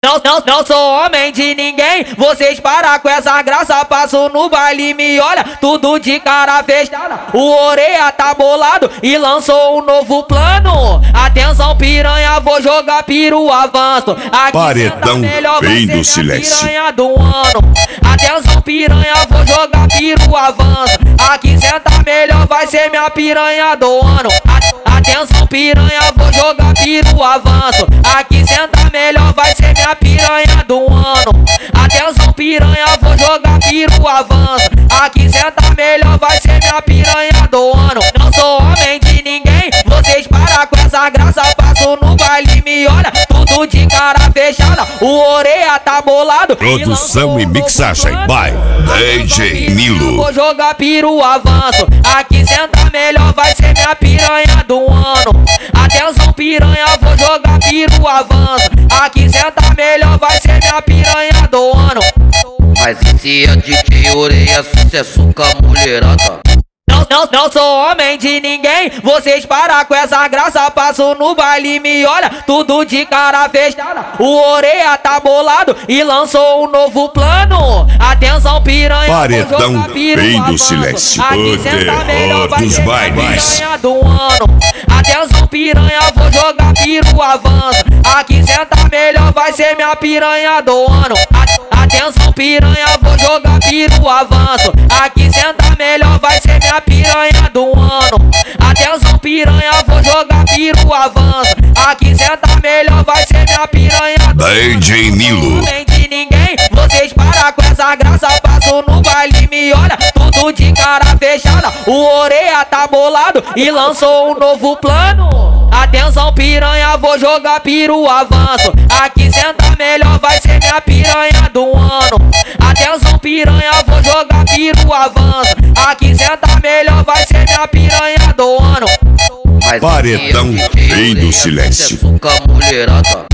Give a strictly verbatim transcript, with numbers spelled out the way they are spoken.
Não, não, não sou homem de ninguém, vocês param com essa graça. Passo no baile e me olha, tudo de cara fechada. O Orelha tá bolado e lançou um novo plano. Atenção piranha, vou jogar piru avanço. Aqui Paredão melhor vem vai do ser silêncio. Piranha do ano. Atenção piranha, vou jogar piru avanço. Aqui senta melhor, vai ser minha piranha do ano. Atenção piranha, vou jogar piru avanço. Aqui senta melhor, vai ser minha piranha do ano. Atenção piranha, vou jogar piru avanço. Aqui senta melhor, vai ser minha piranha do ano. Não sou homem de ninguém, vocês param com essa graça. Passo no baile e me olha, tudo de cara fechada. O Orelha tá bolado. Produção e mixagem by D J Nilo. Vou jogar piru avanço. Aqui senta melhor, vai ser minha piranha do ano. Atenção piranha, vou jogar piru avanço. Aqui senta melhor, vai ser minha piranha do ano. Mas esse é D J Orelha, sucesso com a mulherada. Não, não, não sou homem de ninguém, vocês param com essa graça. Passo no baile e me olha, tudo de cara fechada. O Orelha tá bolado e lançou um novo plano. Atenção piranha, Paredão vem do silêncio. Aqui O senta melhor, terror vai dos ser minha bailes. piranha do ano. Atenção piranha, vou jogar piru avanço. Aqui senta melhor, vai ser minha piranha do ano. Atenção piranha, vou jogar piru avanço. Aqui senta melhor, vai ser minha piranha do ano. Atenção piranha, vou jogar piru avanço. Aqui senta melhor, vai ser minha piranha do ano. D J Nilo. Nem de ninguém, vocês param com essa graça. Passo no baile e me olha, tudo de cara fechada. O Orelha tá bolado e lançou um novo plano. Atenção piranha, vou jogar piru avanço. Aqui senta melhor, vai ser minha piranha do ano. Atenção piranha, vou jogar piru avanço. Aqui senta melhor, vai ser minha piranha do ano. Mas Paredão esse é D J vem do Orelha, silêncio. sucesso com a mulherada.